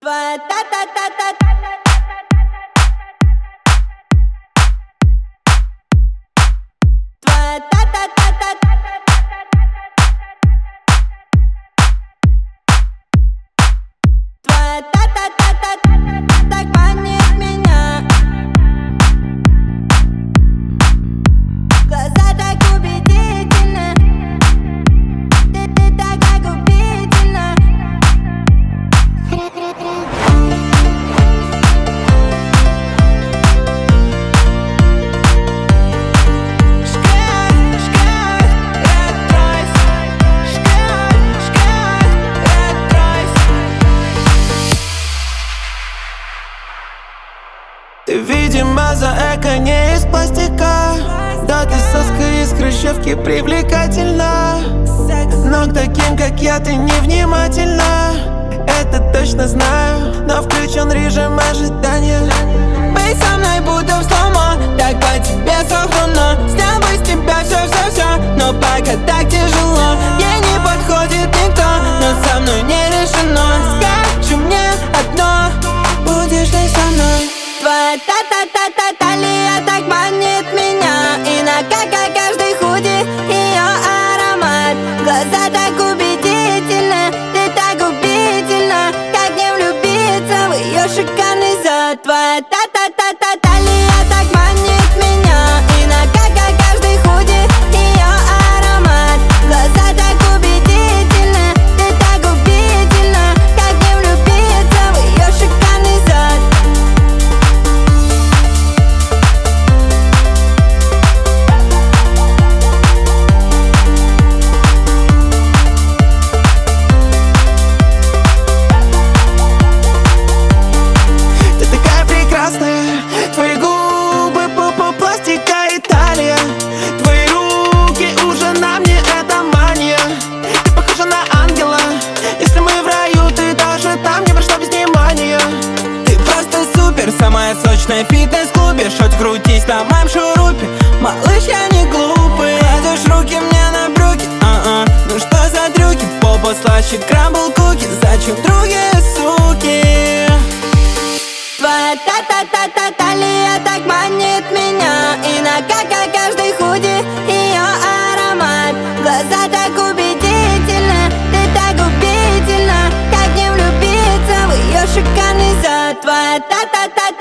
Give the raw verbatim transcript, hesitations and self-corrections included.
Твоя та-та-та-та. Твоя та-та-та-та. Твоя та-та-та-та. Так манит меня. Глаза так убедительны. Ты, ты такая губительна. Ты, видимо, за эко не из пластика. Да, ты соска из хрущевки привлекательна, но к таким, как я, ты невнимательна. Это точно знаю, но включен режим ожидания. Быть со мной будто взлома, так по тебе сохранно. Снял бы с тебя все-все-все, но пока так тяжело. Ей не подходит никто, но со мной не решено. Скажи мне одно, будешь ли со мной? Твоя та-та-та-та талия так манит меня. И на как каждый худи ее аромат. Глаза так убедительны, ты так губительна. Как не влюбиться в ее шикарный зад. Твоя та-та-та-та талия так манит меня. И на как каждый худи ее аромат. Глаза так убедительны, ты так губительна. Как не влюбиться в ее шикарный зад. Твои губы, попа, пластика, Италия. Твои руки уже на мне, это мания. Ты похожа на ангела. Если мы в раю, ты даже там не прошла без внимания. Ты просто супер, самая сочная в фитнес-клубе. Хоть крутись на моем шурупе, малыш, я не глупый. Кладешь руки мне на брюки, а-а. Ну что за трюки? Попа слаще крамбл куки. Зачем другие суки? Твоя та-та-та-та талия так манит меня. И на как каждый худи ее аромат. Глаза так убедительны, ты так губительна. Как не влюбиться в ее шикарный зад. Твоя та-та-та-та.